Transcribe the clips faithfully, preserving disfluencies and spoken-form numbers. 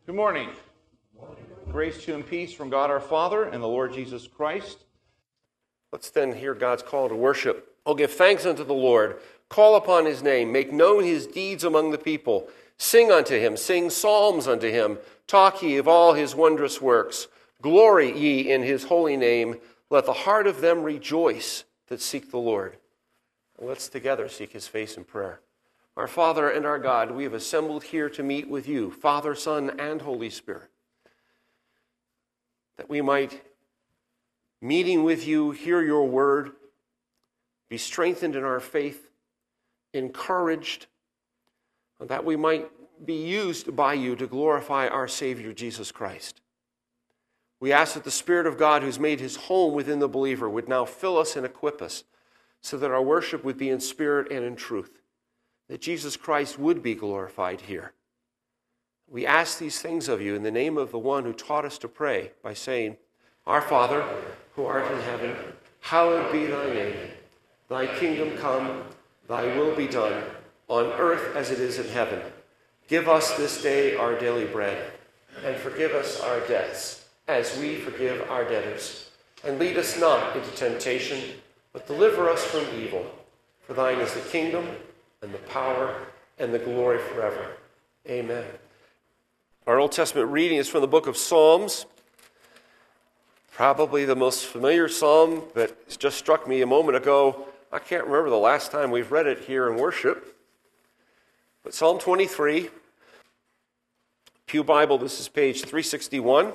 Good morning. Grace to you and peace from God our Father and the Lord Jesus Christ. Let's then hear God's call to worship. Oh, give thanks unto the Lord. Call upon his name. Make known his deeds among the people. Sing unto him. Sing psalms unto him. Talk ye of all his wondrous works. Glory ye in his holy name. Let the heart of them rejoice that seek the Lord. Let's together seek his face in prayer. Our Father and our God, we have assembled here to meet with you, Father, Son, and Holy Spirit, that we might, meeting with you, hear your word, be strengthened in our faith, encouraged, and that we might be used by you to glorify our Savior, Jesus Christ. We ask that the Spirit of God, who's made his home within the believer, would now fill us and equip us so that our worship would be in spirit and in truth, that Jesus Christ would be glorified here. We ask these things of you in the name of the one who taught us to pray by saying, Our Father, who art in heaven, hallowed be thy name. Thy kingdom come, thy will be done, on earth as it is in heaven. Give us this day our daily bread, and forgive us our debts, as we forgive our debtors. And lead us not into temptation, but deliver us from evil. For thine is the kingdom, and the power, and the glory forever. Amen. Our Old Testament reading is from the book of Psalms. Probably the most familiar psalm that just struck me a moment ago. I can't remember the last time we've read it here in worship. But Psalm twenty-three, Pew Bible, this is page three sixty-one.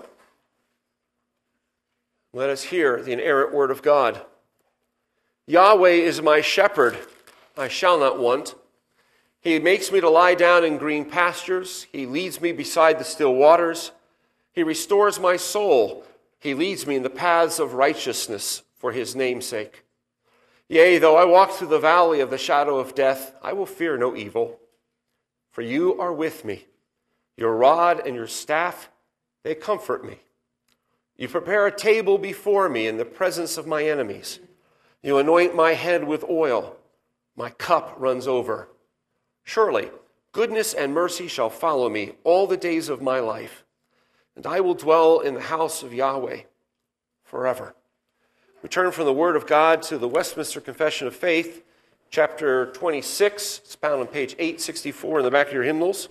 Let us hear the inerrant word of God. Yahweh is my shepherd, I shall not want. He makes me to lie down in green pastures. He leads me beside the still waters. He restores my soul. He leads me in the paths of righteousness for his name's sake. Yea, though I walk through the valley of the shadow of death, I will fear no evil. For you are with me. Your rod and your staff, they comfort me. You prepare a table before me in the presence of my enemies. You anoint my head with oil. My cup runs over. Surely, goodness and mercy shall follow me all the days of my life, and I will dwell in the house of Yahweh forever. We turn from the Word of God to the Westminster Confession of Faith, chapter twenty-six. It's found on page eight sixty-four in the back of your hymnals.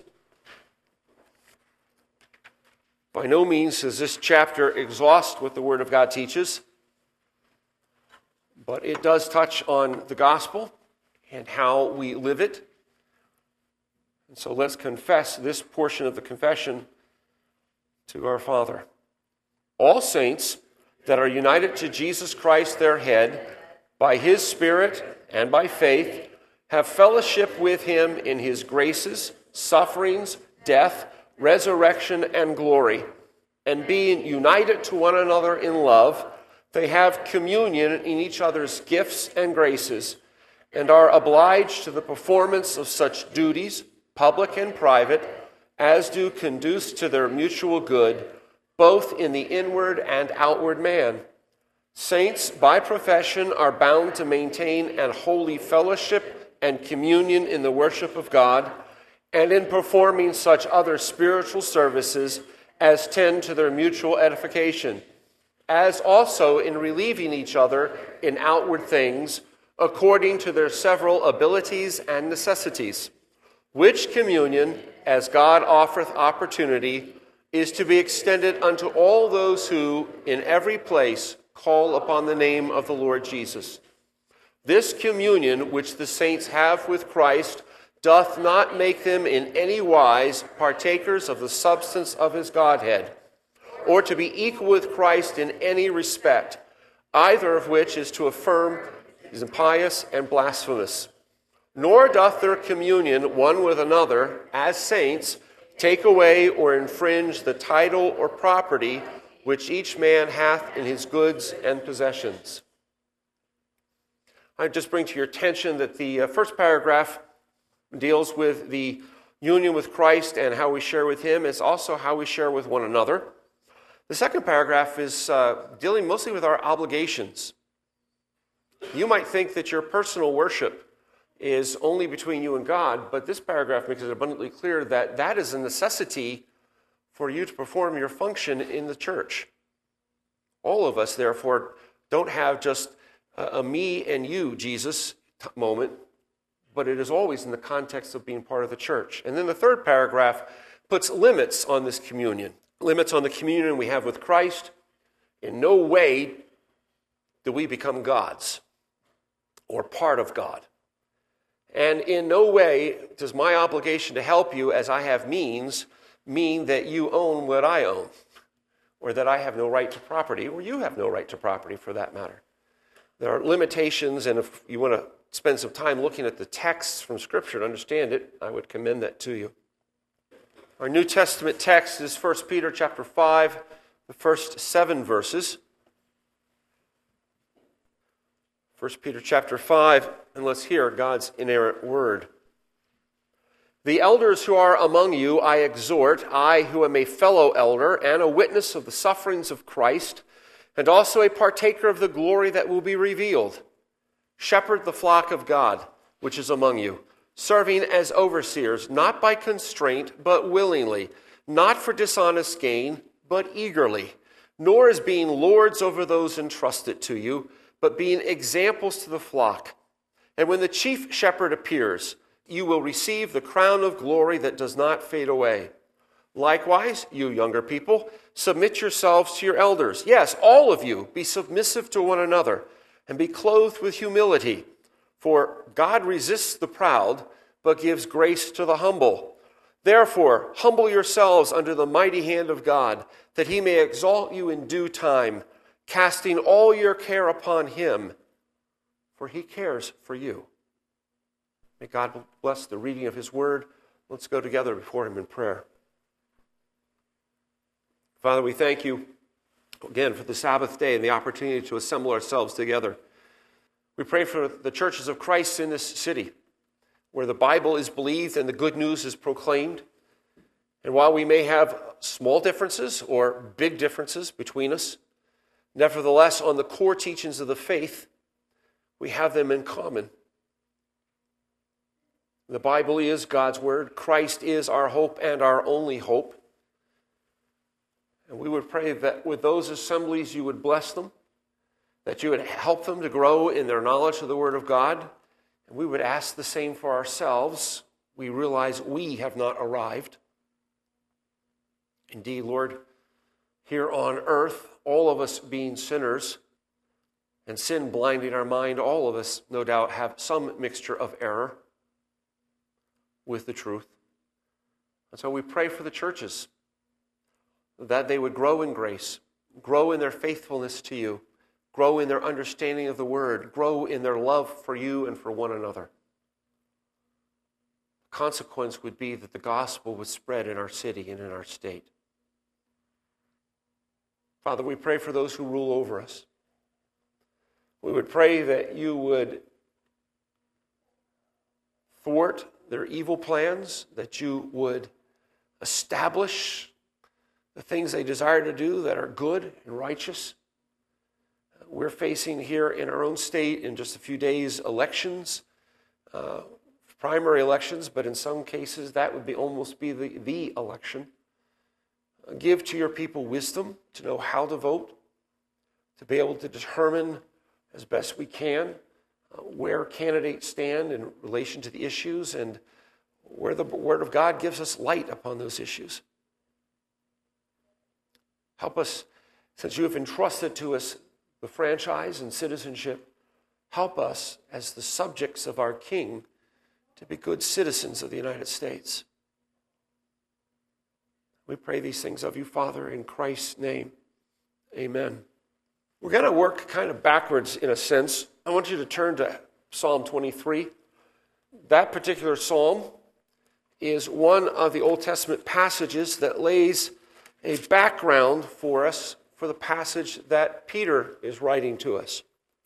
By no means does this chapter exhaust what the Word of God teaches, but it does touch on the gospel and how we live it. And so let's confess this portion of the confession to our Father. All saints that are united to Jesus Christ, their head, by his Spirit and by faith, have fellowship with him in his graces, sufferings, death, resurrection, and glory. And being united to one another in love, they have communion in each other's gifts and graces, and are obliged to the performance of such duties, public and private, as do conduce to their mutual good, both in the inward and outward man. Saints, by profession, are bound to maintain an holy fellowship and communion in the worship of God, and in performing such other spiritual services as tend to their mutual edification, as also in relieving each other in outward things, according to their several abilities and necessities, which communion, as God offereth opportunity, is to be extended unto all those who, in every place, call upon the name of the Lord Jesus. This communion which the saints have with Christ doth not make them in any wise partakers of the substance of his Godhead, or to be equal with Christ in any respect, either of which is to affirm is impious and blasphemous. Nor doth their communion one with another, as saints, take away or infringe the title or property which each man hath in his goods and possessions. I just bring to your attention that the uh, first paragraph deals with the union with Christ and how we share with him. It's also how we share with one another. The second paragraph is uh, dealing mostly with our obligations. You might think that your personal worship is only between you and God, but this paragraph makes it abundantly clear that that is a necessity for you to perform your function in the church. All of us, therefore, don't have just a, a me and you, Jesus t- moment, but it is always in the context of being part of the church. And then the third paragraph puts limits on this communion. Limits on the communion we have with Christ. In no way do we become gods or part of God. And in no way does my obligation to help you as I have means mean that you own what I own, or that I have no right to property, or you have no right to property for that matter. There are limitations, and if you want to spend some time looking at the texts from Scripture to understand it, I would commend that to you. Our New Testament text is First Peter chapter five, the first seven verses. First Peter chapter five, and let's hear God's inerrant word. The elders who are among you I exhort, I who am a fellow elder and a witness of the sufferings of Christ, and also a partaker of the glory that will be revealed. Shepherd the flock of God, which is among you, serving as overseers, not by constraint, but willingly, not for dishonest gain, but eagerly, nor as being lords over those entrusted to you, but being examples to the flock. And when the chief shepherd appears, you will receive the crown of glory that does not fade away. Likewise, you younger people, submit yourselves to your elders. Yes, all of you, be submissive to one another, and be clothed with humility. For God resists the proud, but gives grace to the humble. Therefore, humble yourselves under the mighty hand of God, that he may exalt you in due time, casting all your care upon him, for he cares for you. May God bless the reading of his word. Let's go together before him in prayer. Father, we thank you again for the Sabbath day and the opportunity to assemble ourselves together. We pray for the churches of Christ in this city, where the Bible is believed and the good news is proclaimed. And while we may have small differences or big differences between us, nevertheless, on the core teachings of the faith, we have them in common. The Bible is God's word. Christ is our hope and our only hope. And we would pray that with those assemblies you would bless them, that you would help them to grow in their knowledge of the word of God. And we would ask the same for ourselves. We realize we have not arrived. Indeed, Lord, here on earth, all of us being sinners and sin blinding our mind, all of us, no doubt, have some mixture of error with the truth. And so we pray for the churches, that they would grow in grace, grow in their faithfulness to you, grow in their understanding of the word, grow in their love for you and for one another. The consequence would be that the gospel would spread in our city and in our state. Father, we pray for those who rule over us. We would pray that you would thwart their evil plans, that you would establish the things they desire to do that are good and righteous. We're facing here in our own state in just a few days elections, uh, primary elections, but in some cases that would be almost be the, the election. Uh, give to your people wisdom to know how to vote, to be able to determine as best we can uh, where candidates stand in relation to the issues and where the Word of God gives us light upon those issues. Help us, since you have entrusted to us the franchise and citizenship, help us as the subjects of our King to be good citizens of the United States. We pray these things of you, Father, in Christ's name. Amen. We're going to work kind of backwards in a sense. I want you to turn to Psalm twenty-three. That particular psalm is one of the Old Testament passages that lays a background for us for the passage that Peter is writing to us.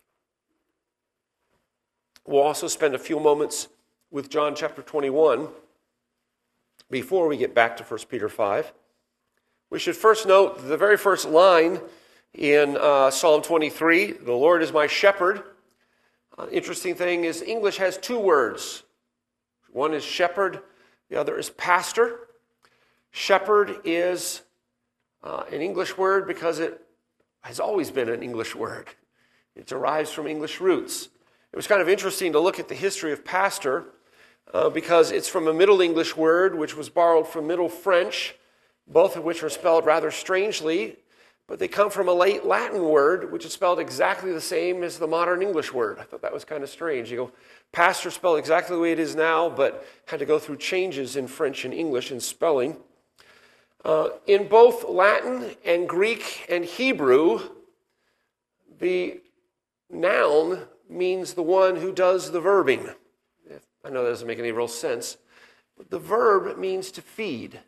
We'll also spend a few moments with John chapter twenty-one before we get back to First Peter five. We should first note the very first line in uh, Psalm twenty-three, the Lord is my shepherd. Uh, interesting thing is English has two words. One is shepherd, the other is pastor. Shepherd is uh, an English word because it has always been an English word. It derives from English roots. It was kind of interesting to look at the history of pastor uh, because it's from a Middle English word which was borrowed from Middle French, both of which are spelled rather strangely, but they come from a late Latin word which is spelled exactly the same as the modern English word. I thought that was kind of strange. You go, pastor spelled exactly the way it is now, but had to go through changes in French and English in spelling. Uh, in both Latin and Greek and Hebrew, the noun means the one who does the verbing. I know that doesn't make any real sense, but the verb means to feed.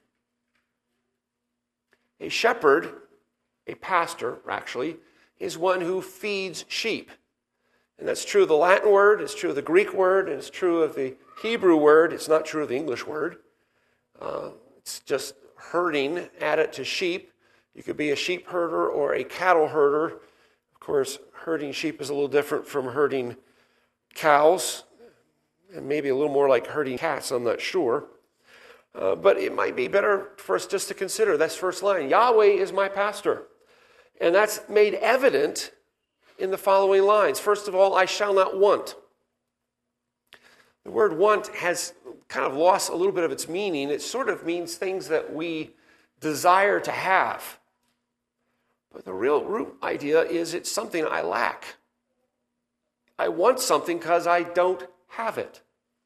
A shepherd, a pastor actually, is one who feeds sheep. And that's true of the Latin word, it's true of the Greek word, and it's true of the Hebrew word. It's not true of the English word. Uh, it's just herding added to sheep. You could be a sheep herder or a cattle herder. Of course, herding sheep is a little different from herding cows, and maybe a little more like herding cats, I'm not sure. Uh, but it might be better for us just to consider this first line, Yahweh is my pastor. And that's made evident in the following lines. First of all, I shall not want. The word want has kind of lost a little bit of its meaning. It sort of means things that we desire to have. But the real root idea is it's something I lack. I want something because I don't have it.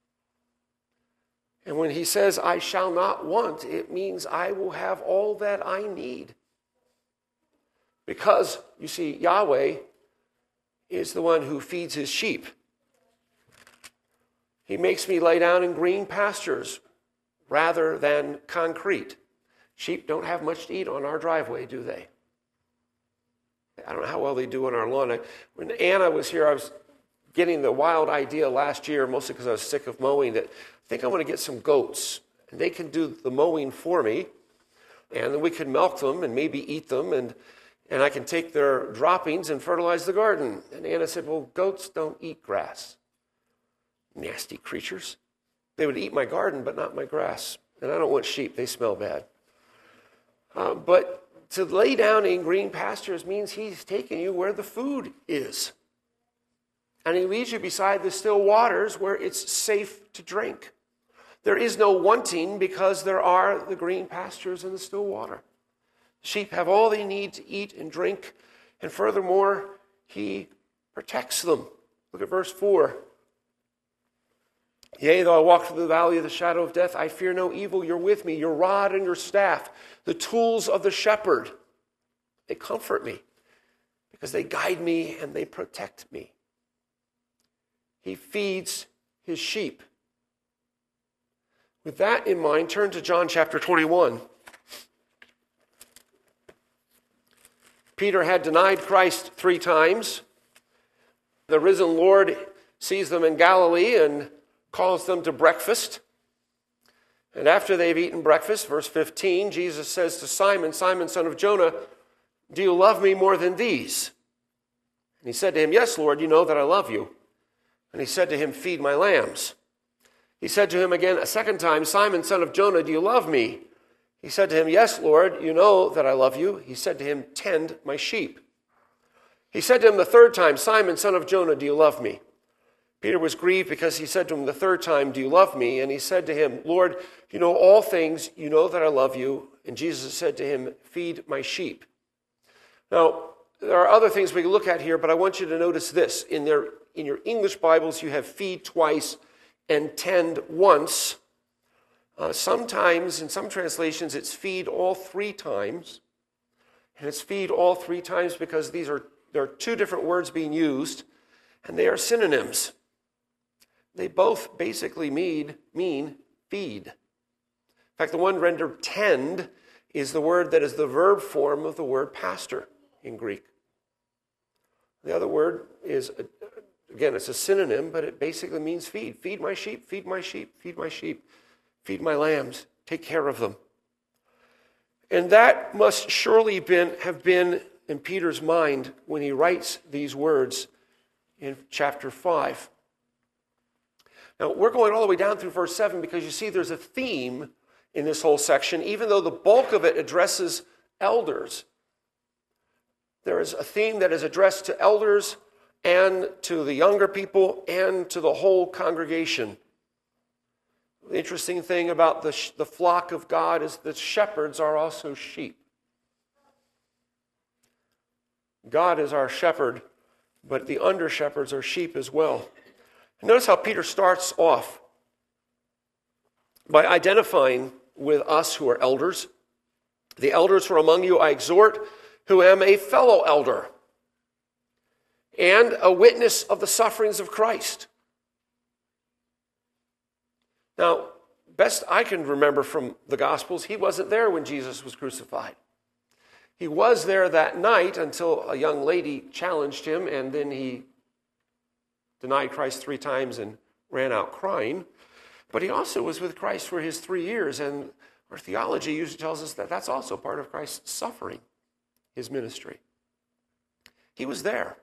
And when he says, I shall not want, it means I will have all that I need. Because, you see, Yahweh is the one who feeds his sheep. He makes me lay down in green pastures rather than concrete. Sheep don't have much to eat on our driveway, do they? I don't know how well they do on our lawn. I, when Anna was here, I was getting the wild idea last year, mostly because I was sick of mowing, that I think I want to get some goats. And they can do the mowing for me. And then we can milk them and maybe eat them. And, and I can take their droppings and fertilize the garden. And Anna said, well, goats don't eat grass. Nasty creatures. They would eat my garden, but not my grass. And I don't want sheep. They smell bad. Uh, but to lay down in green pastures means he's taking you where the food is. And he leads you beside the still waters where it's safe to drink. There is no wanting because there are the green pastures and the still water. Sheep have all they need to eat and drink. And furthermore, he protects them. Look at verse four. Yea, though I walk through the valley of the shadow of death, I fear no evil. You're with me, your rod and your staff, the tools of the shepherd. They comfort me because they guide me and they protect me. He feeds his sheep. With that in mind, turn to John chapter twenty-one. Peter had denied Christ three times. The risen Lord sees them in Galilee and calls them to breakfast. And after they've eaten breakfast, verse fifteen, Jesus says to Simon, Simon, son of Jonah, do you love me more than these? And he said to him, yes, Lord, you know that I love you. And he said to him, feed my lambs. He said to him again a second time, Simon, son of Jonah, do you love me? He said to him, yes, Lord, you know that I love you. He said to him, tend my sheep. He said to him the third time, Simon, son of Jonah, do you love me? Peter was grieved because he said to him the third time, do you love me? And he said to him, Lord, you know all things. You know that I love you. And Jesus said to him, feed my sheep. Now, there are other things we can look at here, but I want you to notice this. In their, in your English Bibles, you have feed twice and tend once. Uh, sometimes, in some translations, it's feed all three times. And it's feed all three times because these are there are two different words being used, and they are synonyms. They both basically mean, mean feed. In fact, the one rendered tend is the word that is the verb form of the word pastor in Greek. The other word is, again, it's a synonym, but it basically means feed. Feed my sheep, feed my sheep, feed my sheep, feed my lambs, take care of them. And that must surely been, have been in Peter's mind when he writes these words in chapter five. Now, we're going all the way down through verse seven because you see there's a theme in this whole section, even though the bulk of it addresses elders. There is a theme that is addressed to elders and to the younger people and to the whole congregation. The interesting thing about the, sh- the flock of God is that shepherds are also sheep. God is our shepherd, but the under-shepherds are sheep as well. Notice how Peter starts off by identifying with us who are elders. The elders who are among you I exhort, who am a fellow elder and a witness of the sufferings of Christ. Now, best I can remember from the Gospels, he wasn't there when Jesus was crucified. He was there that night until a young lady challenged him, and then he denied Christ three times and ran out crying. But he also was with Christ for his three years, and our theology usually tells us that that's also part of Christ's suffering, his ministry. He was there.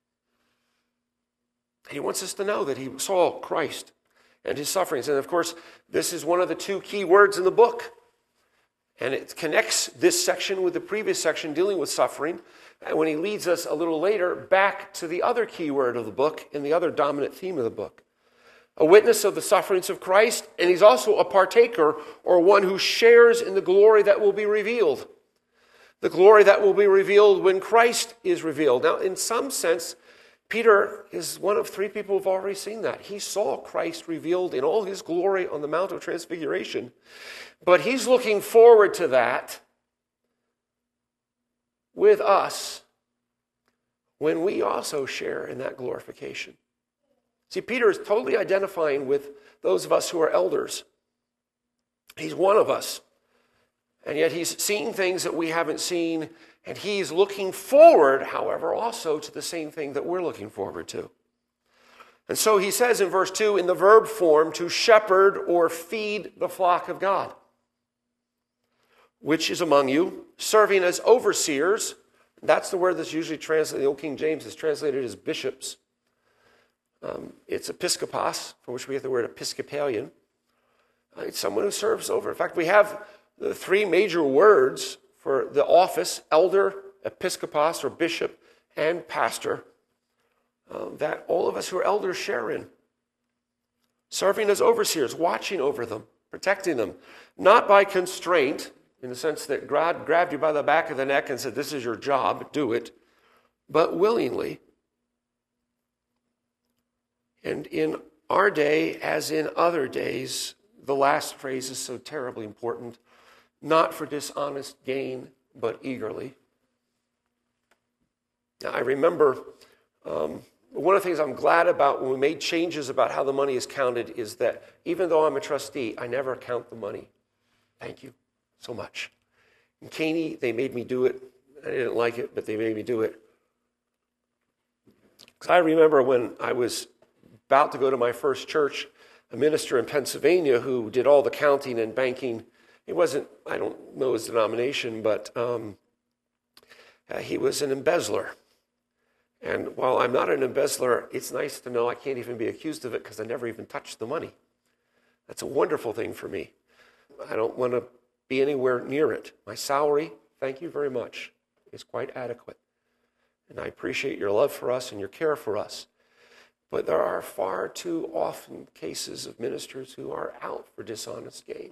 He wants us to know that he saw Christ and his sufferings. And of course, this is one of the two key words in the book. And it connects this section with the previous section dealing with suffering. And when he leads us a little later back to the other key word of the book and the other dominant theme of the book. A witness of the sufferings of Christ, and he's also a partaker or one who shares in the glory that will be revealed. The glory that will be revealed when Christ is revealed. Now, in some sense, Peter is one of three people who have already seen that. He saw Christ revealed in all his glory on the Mount of Transfiguration. But he's looking forward to that with us when we also share in that glorification. See, Peter is totally identifying with those of us who are elders. He's one of us. And yet he's seeing things that we haven't seen. And he's looking forward, however, also to the same thing that we're looking forward to. And so he says in verse two, in the verb form, to shepherd or feed the flock of God, which is among you, serving as overseers. That's the word that's usually translated, the Old King James is translated as bishops. Um, it's episkopos, from which we get the word Episcopalian. Uh, it's someone who serves over. In fact, we have the three major words for the office, elder, episkopos, or bishop, and pastor, uh, that all of us who are elders share in. Serving as overseers, watching over them, protecting them, not by constraint, in the sense that God grabbed you by the back of the neck and said, this is your job, do it, but willingly. And in our day, as in other days, the last phrase is so terribly important, not for dishonest gain, but eagerly. Now, I remember um, one of the things I'm glad about when we made changes about how the money is counted is that even though I'm a trustee, I never count the money. Thank you so much. In Caney, they made me do it. I didn't like it, but they made me do it. Because I remember when I was about to go to my first church, a minister in Pennsylvania who did all the counting and banking. He wasn't, I don't know his denomination, but um, uh, he was an embezzler. And while I'm not an embezzler, it's nice to know I can't even be accused of it because I never even touched the money. That's a wonderful thing for me. I don't want to be anywhere near it. My salary, thank you very much, is quite adequate. And I appreciate your love for us and your care for us. But there are far too often cases of ministers who are out for dishonest gain,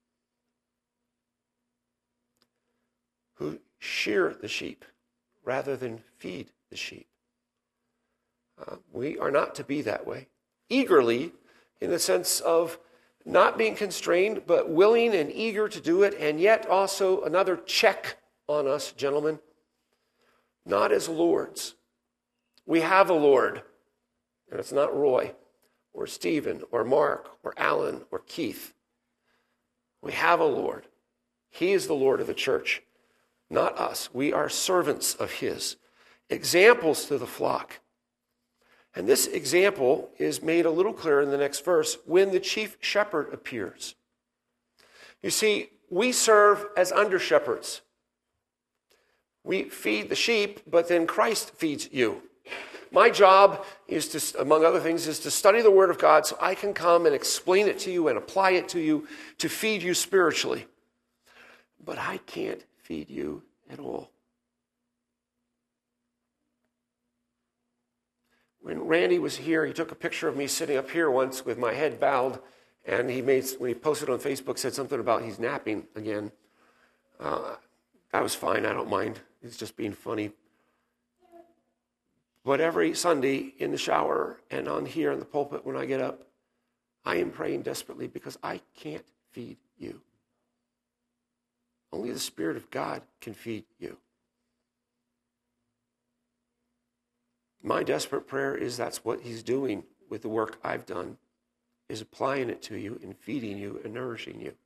who shear the sheep rather than feed the sheep. Uh, we are not to be that way. Eagerly, in the sense of not being constrained, but willing and eager to do it, and yet also another check on us, gentlemen, not as lords. We have a Lord. And it's not Roy or Stephen or Mark or Alan or Keith. We have a Lord. He is the Lord of the church, not us. We are servants of his, examples to the flock. And this example is made a little clearer in the next verse, when the chief shepherd appears. You see, we serve as under-shepherds. We feed the sheep, but then Christ feeds you. My job is to, among other things, is to study the Word of God so I can come and explain it to you and apply it to you to feed you spiritually. But I can't feed you at all. When Randy was here, he took a picture of me sitting up here once with my head bowed, and he made, when he posted on Facebook, said something about he's napping again. Uh, that was fine. I don't mind. He's just being funny. But every Sunday in the shower and on here in the pulpit when I get up, I am praying desperately because I can't feed you. Only the Spirit of God can feed you. My desperate prayer is that's what he's doing with the work I've done, is applying it to you and feeding you and nourishing you.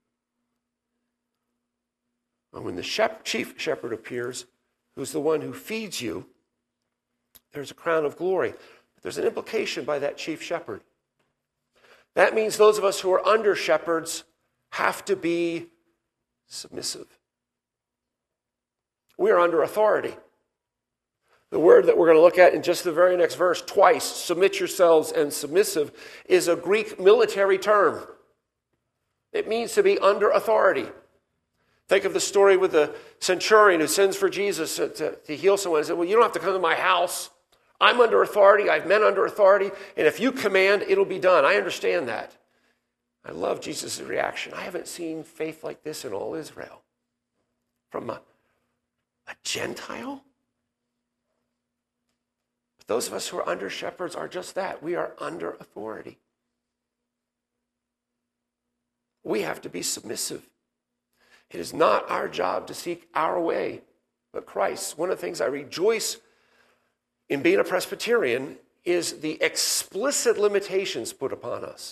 And when the shep- chief shepherd appears, who's the one who feeds you, there's a crown of glory. But there's an implication by that chief shepherd. That means those of us who are under shepherds have to be submissive. We are under authority. The word that we're going to look at in just the very next verse, twice, submit yourselves and submissive, is a Greek military term. It means to be under authority. Think of the story with the centurion who sends for Jesus to, to, to heal someone and said, well, you don't have to come to my house. I'm under authority. I have men under authority. And if you command, it'll be done. I understand that. I love Jesus' reaction. I haven't seen faith like this in all Israel. From a, a Gentile? But those of us who are under shepherds are just that. We are under authority. We have to be submissive. It is not our job to seek our way, but Christ's. One of the things I rejoice in being a Presbyterian is the explicit limitations put upon us.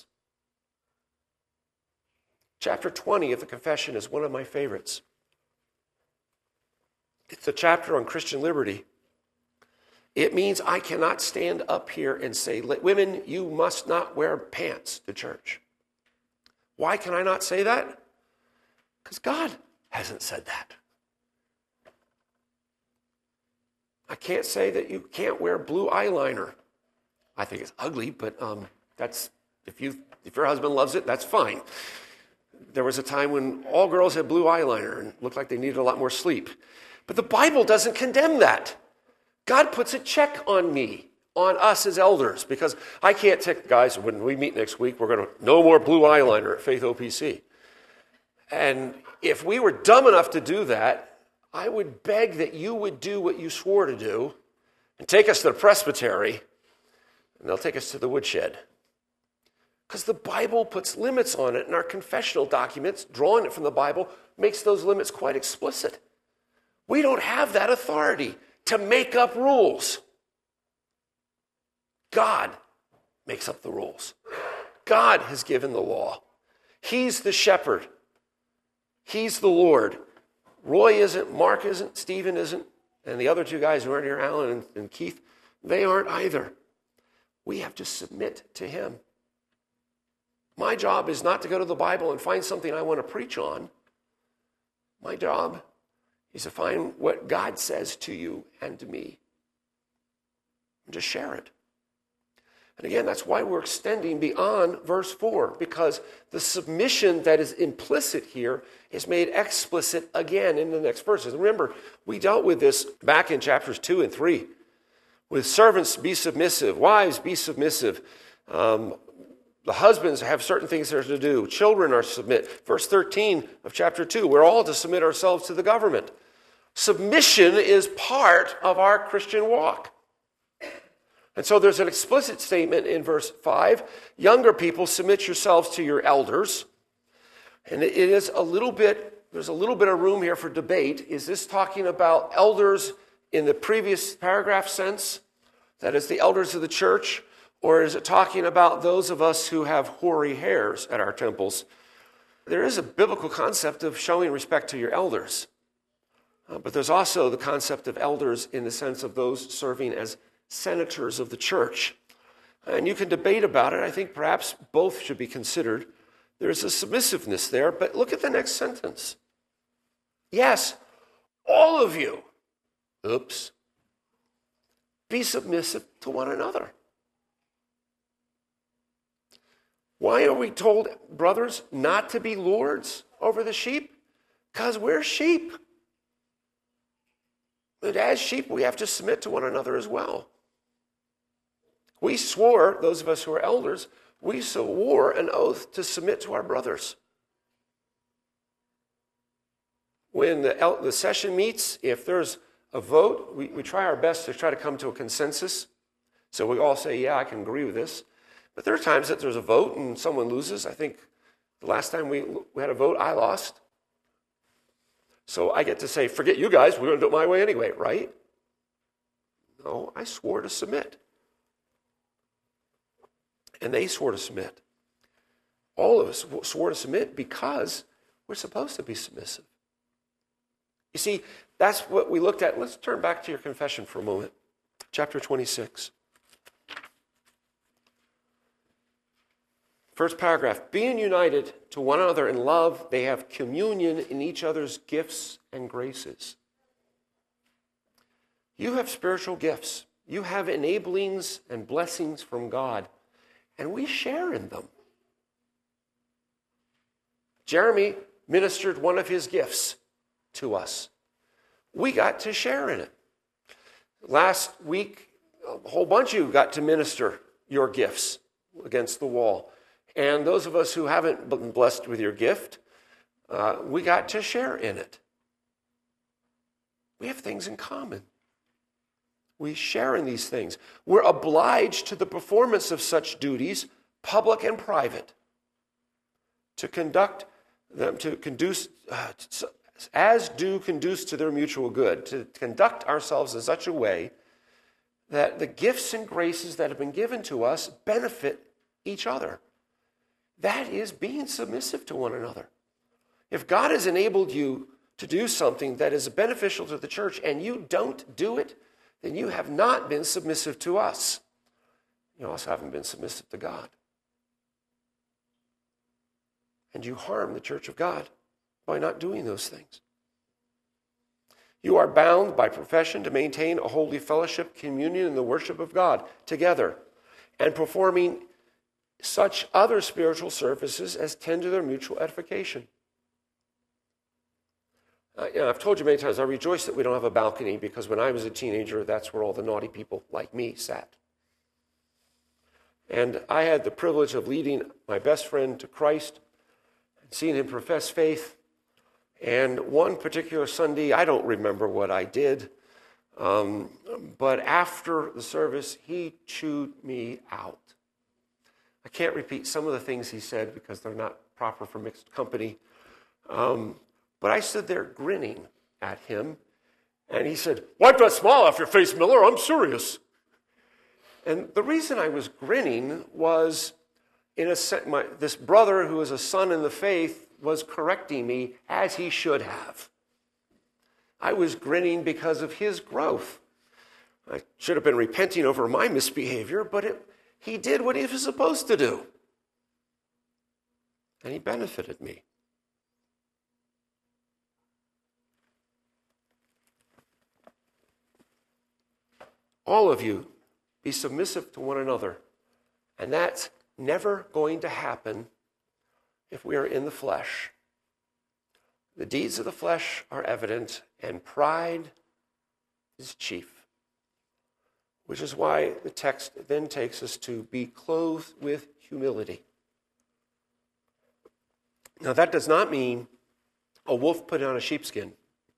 Chapter twenty of the Confession is one of my favorites. It's a chapter on Christian liberty. It means I cannot stand up here and say, women, you must not wear pants to church. Why can I not say that? Because God hasn't said that. I can't say that you can't wear blue eyeliner. I think it's ugly, but um, that's if you if your husband loves it, that's fine. There was a time when all girls had blue eyeliner and looked like they needed a lot more sleep. But the Bible doesn't condemn that. God puts a check on me, on us as elders, because I can't take, guys, when we meet next week, we're going to, no more blue eyeliner at Faith O P C. And if we were dumb enough to do that, I would beg that you would do what you swore to do and take us to the presbytery, and they'll take us to the woodshed. Because the Bible puts limits on it, and our confessional documents, drawing it from the Bible, makes those limits quite explicit. We don't have that authority to make up rules. God makes up the rules. God has given the law. He's the shepherd. He's the Lord. Roy isn't, Mark isn't, Stephen isn't, and the other two guys who aren't here, Alan and, and Keith, they aren't either. We have to submit to him. My job is not to go to the Bible and find something I want to preach on. My job is to find what God says to you and to me and to share it. And again, that's why we're extending beyond verse four, because the submission that is implicit here is made explicit again in the next verses. And remember, we dealt with this back in chapters two and three. With servants, be submissive. Wives, be submissive. Um, the husbands have certain things they're to do. Children are to submit. Verse thirteen of chapter two, we're all to submit ourselves to the government. Submission is part of our Christian walk. And so there's an explicit statement in verse five. Younger people, submit yourselves to your elders. And it is a little bit, there's a little bit of room here for debate. Is this talking about elders in the previous paragraph sense? That is the elders of the church? Or is it talking about those of us who have hoary hairs at our temples? There is a biblical concept of showing respect to your elders. Uh, but there's also the concept of elders in the sense of those serving as senators of the church. And you can debate about it. I think perhaps both should be considered. There's a submissiveness there, but look at the next sentence. Yes, all of you. Oops. be submissive to one another. Why are we told, brothers, not to be lords over the sheep? Because we're sheep. But as sheep, we have to submit to one another as well. We swore, those of us who are elders, we swore an oath to submit to our brothers. When the, el- the session meets, if there's a vote, we, we try our best to try to come to a consensus. So we all say, yeah, I can agree with this. But there are times that there's a vote and someone loses. I think the last time we, we had a vote, I lost. So I get to say, forget you guys, we're going to do it my way anyway, right? No, I swore to submit. And they swore to submit. All of us swore to submit because we're supposed to be submissive. You see, that's what we looked at. Let's turn back to your confession for a moment. Chapter twenty-six. First paragraph, being united to one another in love, they have communion in each other's gifts and graces. You have spiritual gifts. You have enablings and blessings from God, and we share in them. Jeremy ministered one of his gifts to us. We got to share in it. Last week, a whole bunch of you got to minister your gifts against the wall. And those of us who haven't been blessed with your gift, uh, we got to share in it. We have things in common. We share in these things. We're obliged to the performance of such duties, public and private, to conduct them, to conduce, uh, to, as do conduce to their mutual good, to conduct ourselves in such a way that the gifts and graces that have been given to us benefit each other. That is being submissive to one another. If God has enabled you to do something that is beneficial to the church and you don't do it, then you have not been submissive to us. You also haven't been submissive to God. And you harm the church of God by not doing those things. You are bound by profession to maintain a holy fellowship, communion, and the worship of God together, and performing such other spiritual services as tend to their mutual edification. Uh, you know, I've told you many times, I rejoice that we don't have a balcony because when I was a teenager, that's where all the naughty people like me sat. And I had the privilege of leading my best friend to Christ and seeing him profess faith. And one particular Sunday, I don't remember what I did, um, but after the service, he chewed me out. I can't repeat some of the things he said because they're not proper for mixed company. Um, but I stood there grinning at him, and he said, "Wipe that smile off your face, Miller, I'm serious." And the reason I was grinning was, in a sense, my, this brother who is a son in the faith was correcting me as he should have. I was grinning because of his growth. I should have been repenting over my misbehavior, but it He did what he was supposed to do. And he benefited me. All of you, be submissive to one another. And that's never going to happen if we are in the flesh. The deeds of the flesh are evident, and pride is chief. Which is why the text then takes us to be clothed with humility. Now that does not mean a wolf putting on a sheepskin.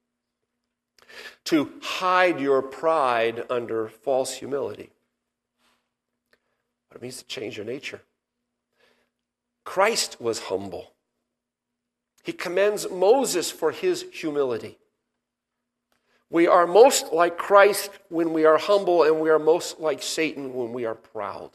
To hide your pride under false humility. But it means to change your nature. Christ was humble. He commends Moses for his humility. We are most like Christ when we are humble, and we are most like Satan when we are proud.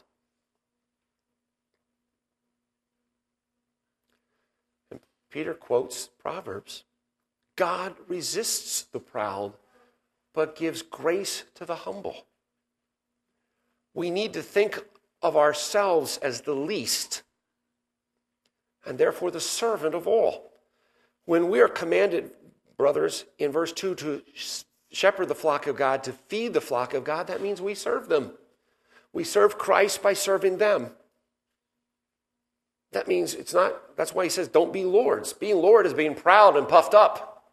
And Peter quotes Proverbs. God resists the proud, but gives grace to the humble. We need to think of ourselves as the least, and therefore the servant of all. When we are commanded, brothers, in verse two, to shepherd the flock of God, to feed the flock of God, that means we serve them. We serve Christ by serving them. That means it's not, that's why he says, don't be lords. Being Lord is being proud and puffed up.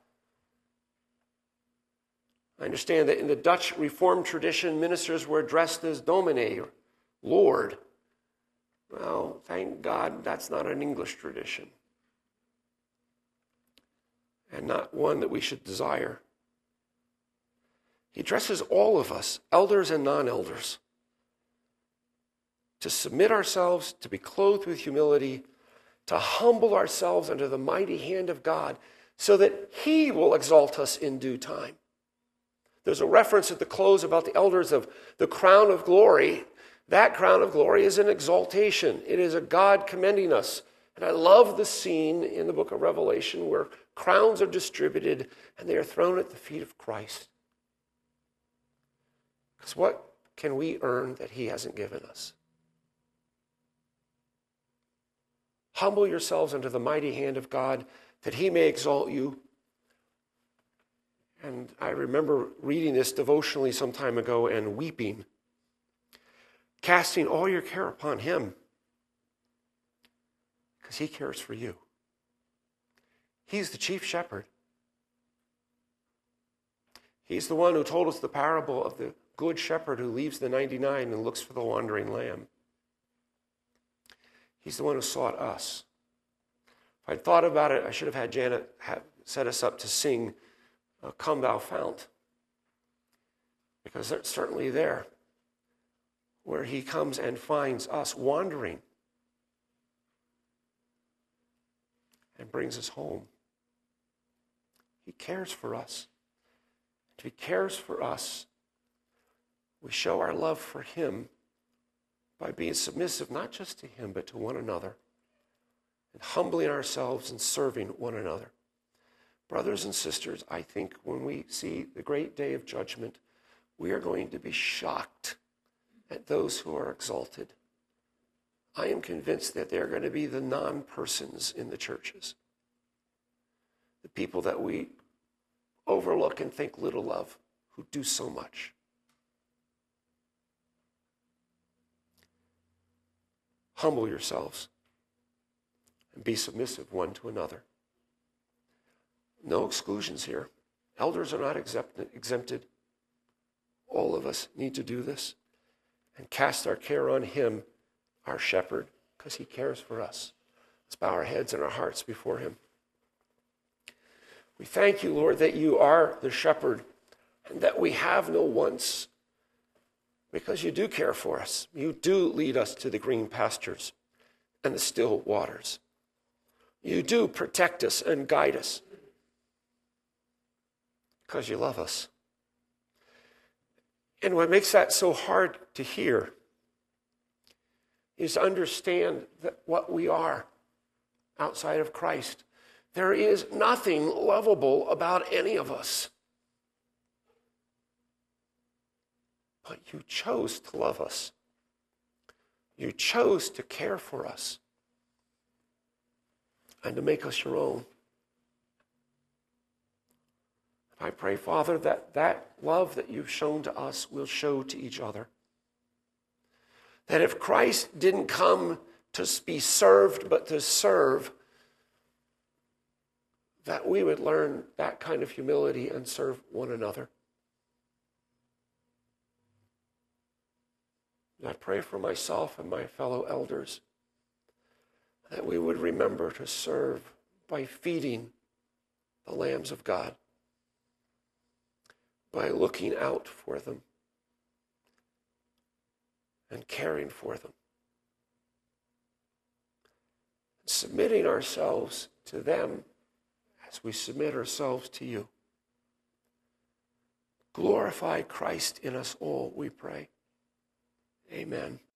I understand that in the Dutch Reformed tradition, ministers were addressed as dominee, Lord. Well, thank God that's not an English tradition, and not one that we should desire. He addresses all of us, elders and non-elders, to submit ourselves, to be clothed with humility, to humble ourselves under the mighty hand of God, so that he will exalt us in due time. There's a reference at the close about the elders of the crown of glory. That crown of glory is an exaltation. It is a God commending us. And I love the scene in the book of Revelation where crowns are distributed and they are thrown at the feet of Christ. Because what can we earn that he hasn't given us? Humble yourselves under the mighty hand of God, that he may exalt you. And I remember reading this devotionally some time ago and weeping, casting all your care upon him, because he cares for you. He's the chief shepherd. He's the one who told us the parable of the good shepherd who leaves the ninety-nine and looks for the wandering lamb. He's the one who sought us. If I'd thought about it, I should have had Janet have set us up to sing uh, Come Thou Fount, because they're certainly there, where he comes and finds us wandering and brings us home. He cares for us. If he cares for us, we show our love for him by being submissive not just to him, but to one another, and humbling ourselves and serving one another. Brothers and sisters, I think when we see the great day of judgment, we are going to be shocked at those who are exalted. I am convinced that they're going to be the non-persons in the churches, the people that we overlook and think little of, who do so much. Humble yourselves and be submissive one to another. No exclusions here. Elders are not exempted. All of us need to do this and cast our care on him, our shepherd, because he cares for us. Let's bow our heads and our hearts before him. We thank you, Lord, that you are the shepherd and that we have no wants, because you do care for us. You do lead us to the green pastures and the still waters. You do protect us and guide us because you love us. And what makes that so hard to hear is understand that what we are outside of Christ. There is nothing lovable about any of us. But you chose to love us. You chose to care for us and to make us your own. I pray, Father, that that love that you've shown to us will show to each other. That if Christ didn't come to be served, but to serve, that we would learn that kind of humility and serve one another. And I pray for myself and my fellow elders that we would remember to serve by feeding the lambs of God, by looking out for them and caring for them, and submitting ourselves to them as we submit ourselves to you. Glorify Christ in us all, we pray. Amen.